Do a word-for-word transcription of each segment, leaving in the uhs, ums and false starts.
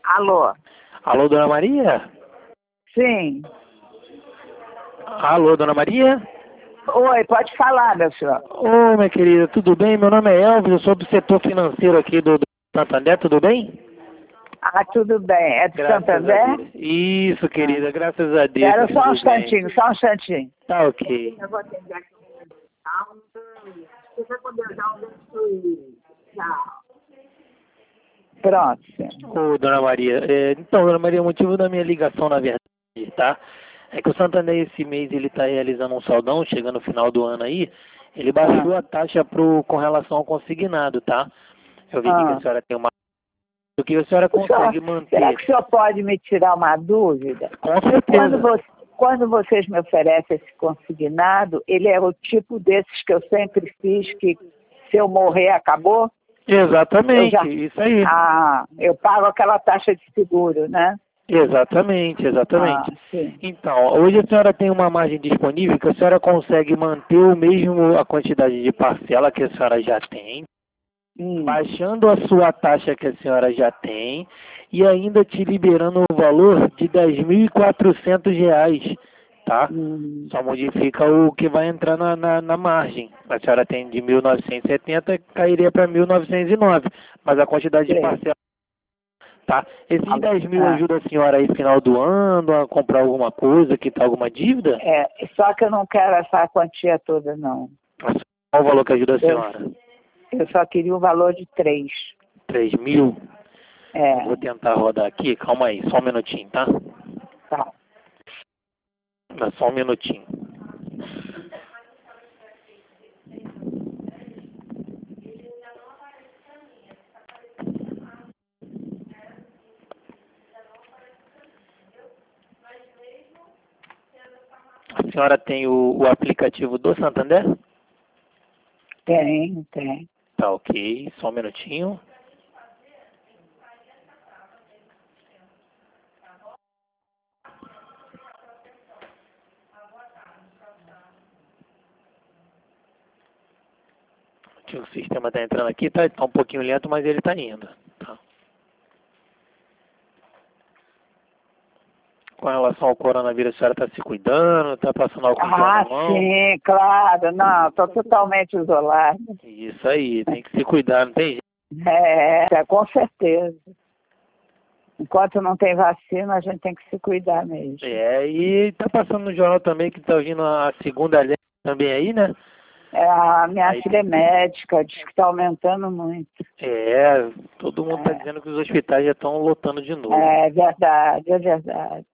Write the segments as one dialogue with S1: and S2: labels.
S1: Alô?
S2: Alô, Dona Maria?
S1: Sim.
S2: Alô, Dona Maria?
S1: Oi, pode falar, meu senhor.
S2: Ô, minha querida, tudo bem? Meu nome é Elvis, eu sou do setor financeiro aqui do, do Santander, tudo bem?
S1: Ah, tudo bem. É do
S2: Graças
S1: Santander?
S2: a Deus. Isso, querida,
S1: Ah.
S2: graças a Deus.
S1: Espera só um
S2: tudo
S1: instantinho,
S2: bem.
S1: só um instantinho.
S2: Tá ok.
S1: Eu vou atender aqui. Você vai poder dar um beijo. Tchau. Pronto, senhor.
S2: Ô, Dona Maria, é, então, Dona Maria, o motivo da minha ligação, na verdade, tá? É que o Santander esse mês ele está realizando um saldão, chegando no final do ano aí, ele baixou
S1: Ah.
S2: a taxa pro, com relação ao consignado, tá? Eu vi aqui que a
S1: Ah.
S2: senhora tem uma... O que a senhora
S1: O senhor,
S2: consegue manter?
S1: será que o senhor pode me tirar uma dúvida?
S2: Com
S1: Quando,
S2: certeza.
S1: você, quando vocês me oferecem esse consignado, ele é o tipo desses que eu sempre fiz, que se eu morrer, acabou?
S2: Exatamente,
S1: Eu já,
S2: isso aí.
S1: ah, eu pago aquela taxa de seguro, né?
S2: Exatamente, exatamente.
S1: Ah, sim.
S2: Então, hoje a senhora tem uma margem disponível que a senhora consegue manter o mesmo a quantidade de parcela que a senhora já tem,
S1: Hum.
S2: baixando a sua taxa que a senhora já tem e ainda te liberando o valor de dez mil e quatrocentos reais, tá?
S1: Hum.
S2: Só modifica o que vai entrar na, na, na margem. A senhora tem de mil novecentos e setenta, cairia para mil novecentos e nove, mas a quantidade de
S1: Sei.
S2: parcela, tá? Esses dez mil
S1: Ah,
S2: ajuda a senhora aí no final do ano a comprar alguma coisa, quitar alguma dívida?
S1: é, só que eu não quero essa quantia toda, não.
S2: Qual o valor que ajuda a
S1: Eu,
S2: senhora?
S1: eu só queria o valor de três.
S2: Três mil?
S1: É,
S2: Vou tentar rodar aqui, calma aí, só um minutinho, tá?
S1: tá.
S2: Dá só um minutinho. A senhora tem o, o aplicativo do Santander?
S1: Tem, tem.
S2: Tá ok, só um minutinho. Aqui o sistema tá entrando aqui, tá, tá um pouquinho lento, mas ele tá indo. Tá. Com relação ao coronavírus, a senhora tá se cuidando, tá passando álcool em gel
S1: Ah,
S2: na mão?
S1: sim, claro. Não, estou totalmente isolada.
S2: Isso aí, tem que se cuidar, não tem jeito.
S1: É, com certeza. Enquanto não tem vacina, a gente tem que se cuidar mesmo.
S2: É, e tá passando no jornal também que tá vindo a segunda leva também aí, né?
S1: É, a minha
S2: Aí
S1: filha é
S2: tem-
S1: médica, diz que está aumentando muito.
S2: É, todo mundo tá
S1: É,
S2: dizendo que os hospitais já estão lotando de novo.
S1: é verdade, é verdade.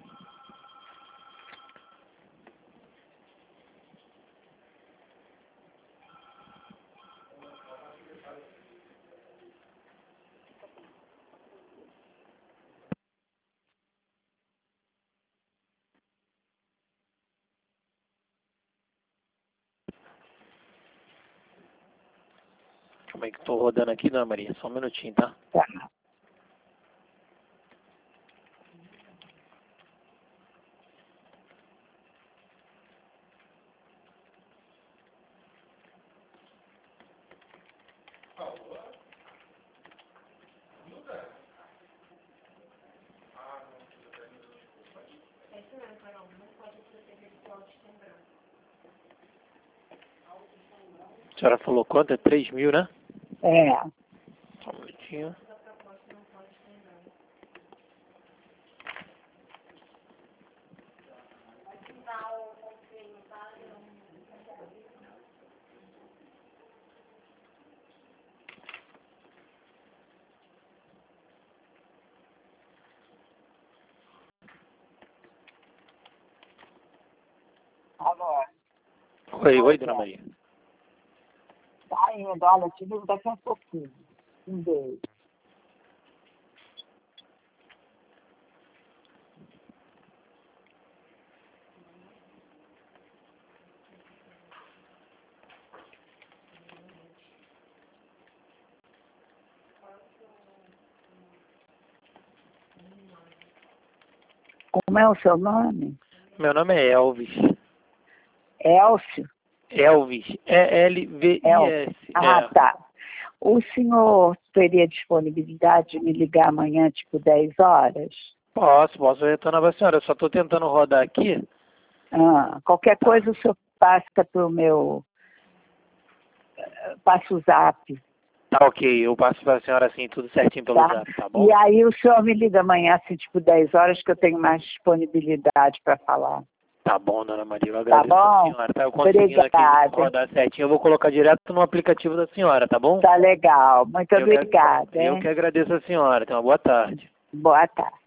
S2: Como é que tô rodando aqui, Dona Maria? Só um minutinho, tá?
S1: Tá.
S2: A senhora falou quanto? É três mil, né?
S1: É.
S2: Só um minutinho.
S1: Alô.
S2: Oi, oi, Dona Maria.
S1: Tá indo, olha, eu te ligo daqui a pouquinho. Um beijo. Como é o seu nome?
S2: Meu nome é Elvis.
S1: Elcio?
S2: Elvis. É L V I
S1: Elcio.
S2: S.
S1: Ah,
S2: É.
S1: tá. O senhor teria disponibilidade de me ligar amanhã, tipo dez horas?
S2: Posso, posso retornar para a senhora. Eu só estou tentando rodar aqui.
S1: Ah, qualquer
S2: Tá.
S1: coisa o senhor passa para o meu... Passa o zap.
S2: Tá ok, eu passo para a senhora assim, tudo certinho pelo
S1: Tá?
S2: zap, tá bom?
S1: E aí o senhor me liga amanhã, assim, tipo dez horas, que eu tenho mais disponibilidade para falar.
S2: Tá bom, dona Maria, eu
S1: Tá
S2: agradeço a
S1: bom?
S2: senhora, tá? Eu conseguindo aqui
S1: Obrigada.
S2: rodar certinho, eu vou colocar direto no aplicativo da senhora, tá bom?
S1: Tá legal. Muito
S2: Eu que,
S1: obrigada.
S2: eu
S1: Hein?
S2: que agradeço a senhora, então, boa tarde.
S1: Boa tarde.